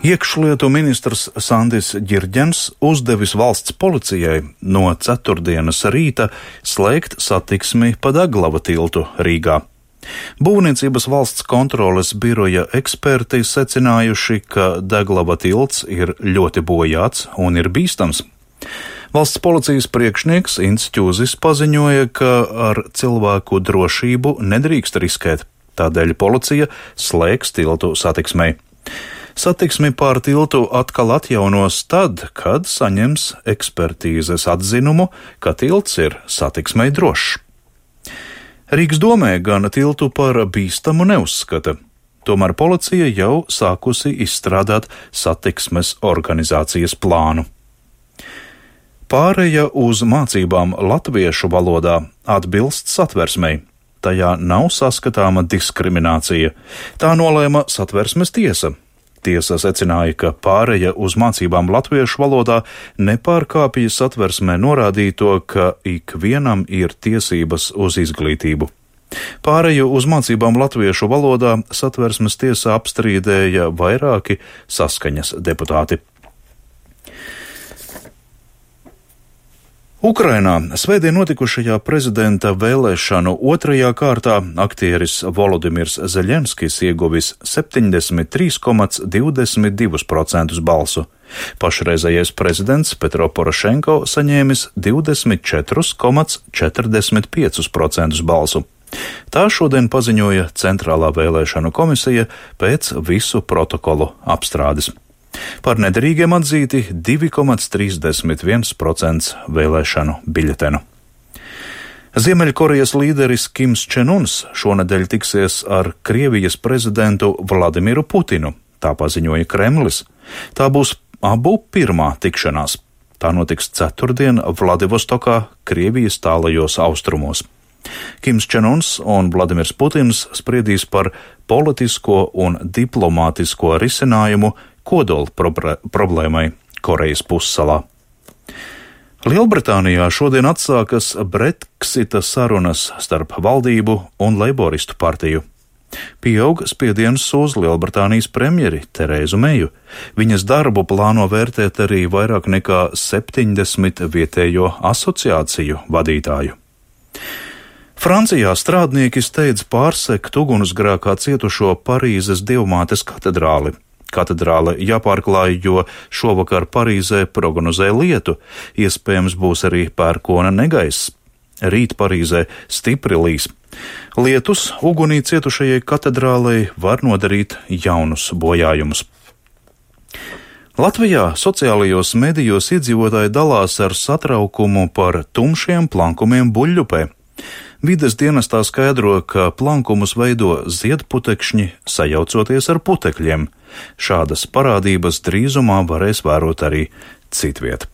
Iekšlietu ministrs Sandis Ģirģens uzdevis valsts policijai no ceturtdienas rīta slēgt satiksmi pa Daglava tiltu Rīgā. Būvniecības valsts kontroles biroja eksperti secinājuši, ka Daglava tilts ir ļoti bojāts un ir bīstams. Valsts policijas priekšnieks Ints Ķūzis paziņoja, ka ar cilvēku drošību nedrīkst riskēt, tādēļ policija slēgs tiltu satiksmei. Satiksmi pār tiltu atkal atjaunos tad, kad saņems ekspertīzes atzinumu, ka tilts ir satiksmei drošs. Rīgas domē gan tiltu par bīstamu neuzskata, tomēr policija jau sākusi izstrādāt satiksmes organizācijas plānu. Pāreja uz mācībām latviešu valodā atbilst Satversmei. Tajā nav saskatāma diskriminācija. Tā nolēma Satversmes tiesa. Tiesa secināja, ka pāreja uz mācībām latviešu valodā nepārkāpja Satversmē norādīto, ka ikvienam ir tiesības uz izglītību. Pāreju uz mācībām latviešu valodā Satversmes tiesā apstrīdēja vairāki Saskaņas deputāti. Ukrainā svētdien notikušajā prezidenta vēlēšanu otrajā kārtā aktieris Volodimirs Zeļenskis ieguvis 73,22% balsu. Pašreizējais prezidents Petro Porošenko saņēmis 24,45% balsu. Tā šodien paziņoja Centrālā vēlēšanu komisija pēc visu protokolu apstrādes. Par nederīgiem atzīti 2,31% vēlēšanu biļetenu. Ziemeļkorejas līderis Kims Čenuns šonedēļ tiksies ar Krievijas prezidentu Vladimiru Putinu, tā paziņoja Kremlis. Tā būs abu pirmā tikšanās. Tā notiks ceturtdien Vladivostokā, Krievijas tālajos austrumos. Kims Čenuns un Vladimirs Putins spriedīs par politisko un diplomātisko risinājumu kodola problēmai Korejas pussalā. Lielbritānijā šodien atsākas Brexita sarunas starp valdību un Leiboristu partiju. Pieaug spiediens uz Lielbritānijas premjeri Terēzu Meju. Viņas darbu plāno vērtēt arī vairāk nekā 70 vietējo asociāciju vadītāju. Francijā strādnieki steidz pārsekt ugunsgrēkā cietušo Parīzes Dievmātes katedrāli. Katedrāle jāpārklāj, jo šovakar Parīzē prognozē lietu, iespējams būs arī pērkona negaiss. Rīt Parīzē stipri līs. Lietus ugunī cietušajai katedrālei var nodarīt jaunus bojājumus. Latvijā sociālajos medijos iedzīvotāji dalās ar satraukumu par tumšiem plankumiem Buļļupē. Vides dienestā skaidro, ka plankumus veido ziedputekšņi, sajaucoties ar putekļiem. Šādas parādības drīzumā varēs vērot arī citviet.